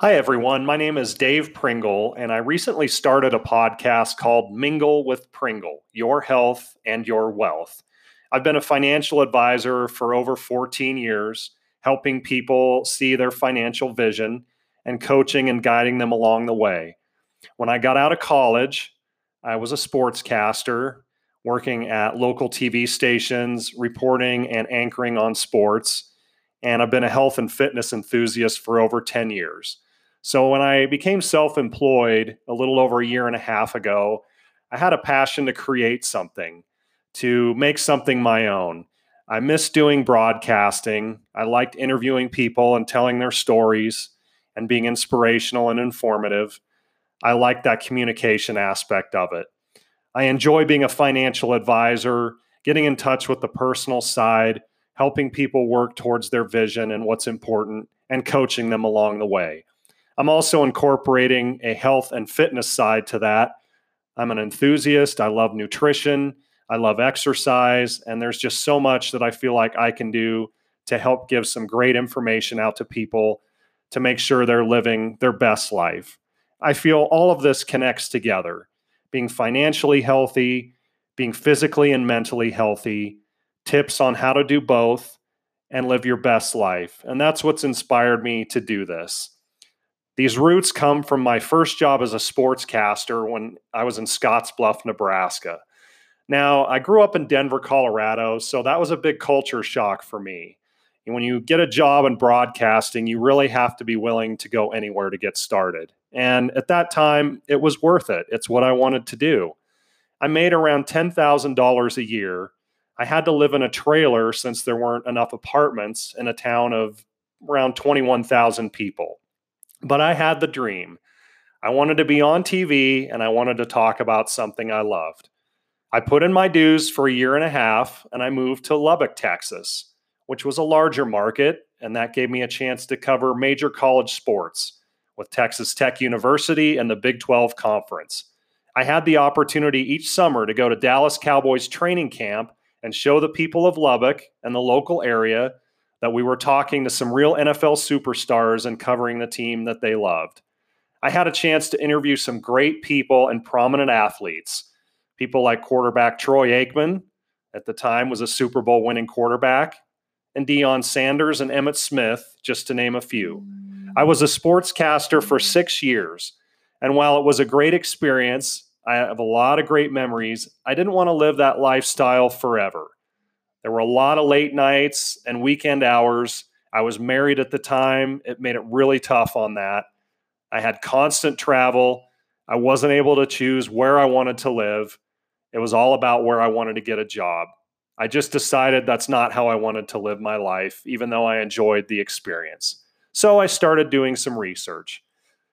Hi, everyone. My name is Dave Pringle, and I recently started a podcast called Mingle with Pringle Your Health and Your Wealth. I've been a financial advisor for over 14 years, helping people see their financial vision and coaching and guiding them along the way. When I got out of college, I was a sportscaster working at local TV stations, reporting and anchoring on sports. And I've been a health and fitness enthusiast for over 10 years. So when I became self-employed a little over a year and a half ago, I had a passion to create something, to make something my own. I miss doing broadcasting. I liked interviewing people and telling their stories and being inspirational and informative. I like that communication aspect of it. I enjoy being a financial advisor, getting in touch with the personal side, helping people work towards their vision and what's important, and coaching them along the way. I'm also incorporating a health and fitness side to that. I'm an enthusiast. I love nutrition. I love exercise. And there's just so much that I feel like I can do to help give some great information out to people to make sure they're living their best life. I feel all of this connects together. Being financially healthy, being physically and mentally healthy, tips on how to do both, and live your best life. And that's what's inspired me to do this. These roots come from my first job as a sportscaster when I was in Scottsbluff, Nebraska. Now, I grew up in Denver, Colorado, so that was a big culture shock for me. And when you get a job in broadcasting, you really have to be willing to go anywhere to get started. And at that time, it was worth it. It's what I wanted to do. I made around $10,000 a year. I had to live in a trailer since there weren't enough apartments in a town of around 21,000 people. But I had the dream. I wanted to be on TV and I wanted to talk about something I loved. I put in my dues for a year and a half and I moved to Lubbock, Texas, which was a larger market, and that gave me a chance to cover major college sports with Texas Tech University and the Big 12 Conference. I had the opportunity each summer to go to Dallas Cowboys training camp and show the people of Lubbock and the local area that we were talking to some real NFL superstars and covering the team that they loved. I had a chance to interview some great people and prominent athletes. People like quarterback Troy Aikman, at the time was a Super Bowl winning quarterback, and Deion Sanders and Emmitt Smith, just to name a few. I was a sportscaster for 6 years, and while it was a great experience, I have a lot of great memories. I didn't want to live that lifestyle forever. There were a lot of late nights and weekend hours. I was married at the time. It made it really tough on that. I had constant travel. I wasn't able to choose where I wanted to live. It was all about where I wanted to get a job. I just decided that's not how I wanted to live my life, even though I enjoyed the experience. So I started doing some research.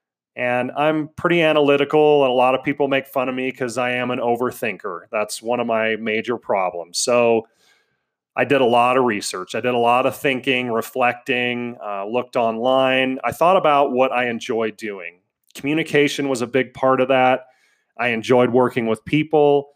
And I'm pretty analytical, and a lot of people make fun of me because I am an overthinker. That's one of my major problems. So I did a lot of research. I did a lot of thinking, reflecting, looked online. I thought about what I enjoyed doing. Communication was a big part of that. I enjoyed working with people.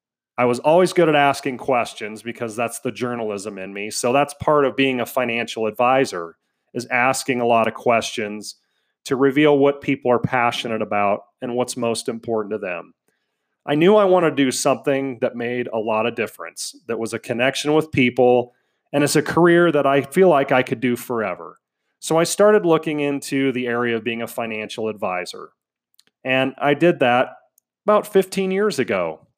I was always good at asking questions because that's the journalism in me. So that's part of being a financial advisor, is asking a lot of questions to reveal what people are passionate about and what's most important to them. I knew I wanted to do something that made a lot of difference, that was a connection with people, and it's a career that I feel like I could do forever. So I started looking into the area of being a financial advisor. And I did that about 15 years ago.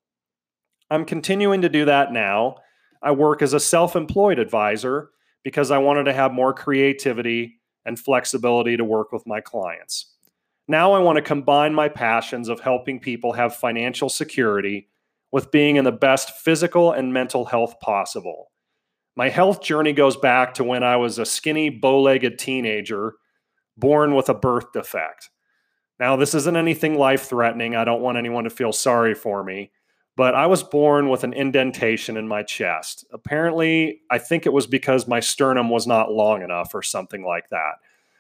I'm continuing to do that now. I work as a self-employed advisor because I wanted to have more creativity and flexibility to work with my clients. Now I want to combine my passions of helping people have financial security with being in the best physical and mental health possible. My health journey goes back to when I was a skinny, bow-legged teenager born with a birth defect. Now, this isn't anything life-threatening. I don't want anyone to feel sorry for me, but I was born with an indentation in my chest. Apparently, I think it was because my sternum was not long enough or something like that.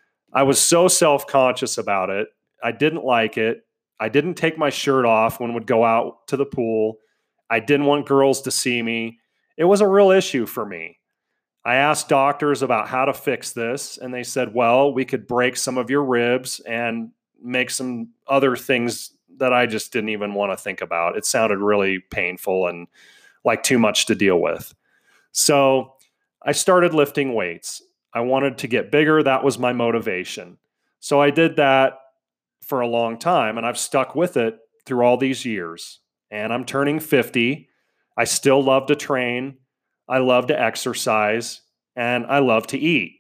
I was so self-conscious about it. I didn't like it. I didn't take my shirt off when we'd go out to the pool. I didn't want girls to see me. It was a real issue for me. I asked doctors about how to fix this, and they said, well, we could break some of your ribs and make some other things that I just didn't even want to think about. It sounded really painful and like too much to deal with. So I started lifting weights. I wanted to get bigger. That was my motivation. So I did that for a long time, and I've stuck with it through all these years. And I'm turning 50. I still love to train. I love to exercise, and I love to eat.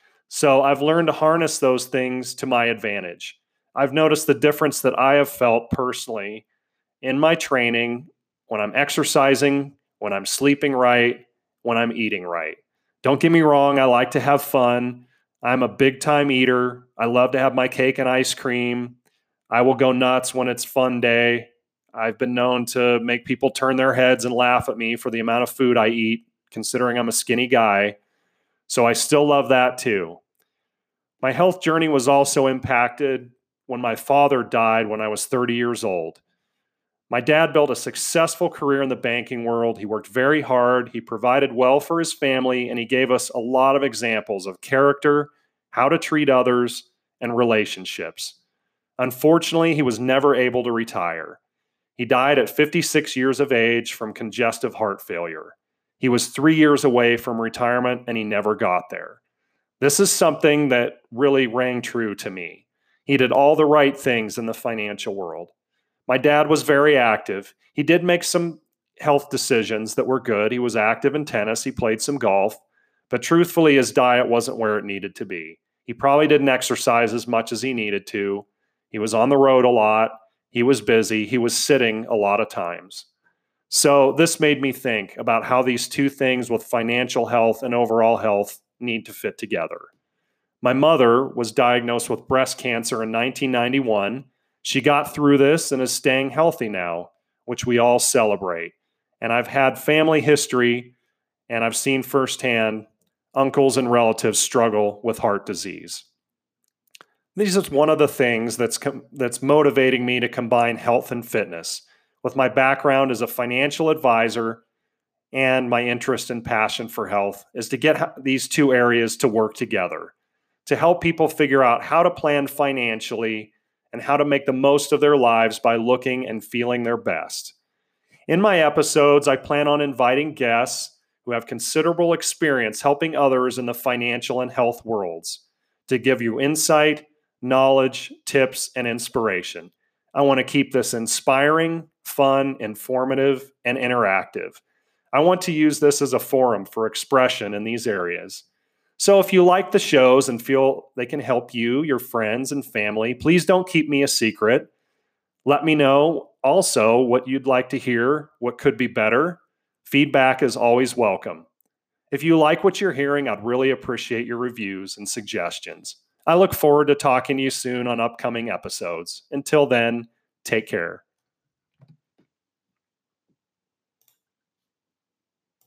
So I've learned to harness those things to my advantage. I've noticed the difference that I have felt personally in my training, when I'm exercising, when I'm sleeping right, when I'm eating right. Don't get me wrong, I like to have fun. I'm a big time eater. I love to have my cake and ice cream. I will go nuts when it's fun day. I've been known to make people turn their heads and laugh at me for the amount of food I eat, considering I'm a skinny guy. So I still love that too. My health journey was also impacted when my father died when I was 30 years old. My dad built a successful career in the banking world. He worked very hard, he provided well for his family, and he gave us a lot of examples of character, how to treat others, and relationships. Unfortunately, he was never able to retire. He died at 56 years of age from congestive heart failure. He was 3 years away from retirement, and he never got there. This is something that really rang true to me. He did all the right things in the financial world. My dad was very active. He did make some health decisions that were good. He was active in tennis. He played some golf. But truthfully, his diet wasn't where it needed to be. He probably didn't exercise as much as he needed to. He was on the road a lot. He was busy. He was sitting a lot of times. So this made me think about how these two things with financial health and overall health need to fit together. My mother was diagnosed with breast cancer in 1991. She got through this and is staying healthy now, which we all celebrate. And I've had family history, and I've seen firsthand uncles and relatives struggle with heart disease. This is one of the things that's motivating me to combine health and fitness with my background as a financial advisor and my interest and passion for health is to get these two areas to work together, to help people figure out how to plan financially and how to make the most of their lives by looking and feeling their best. In my episodes, I plan on inviting guests who have considerable experience helping others in the financial and health worlds to give you insight, knowledge, tips, and inspiration. I want to keep this inspiring, fun, informative, and interactive. I want to use this as a forum for expression in these areas. So if you like the shows and feel they can help you, your friends, and family, please don't keep me a secret. Let me know also what you'd like to hear, what could be better. Feedback is always welcome. If you like what you're hearing, I'd really appreciate your reviews and suggestions. I look forward to talking to you soon on upcoming episodes. Until then, take care.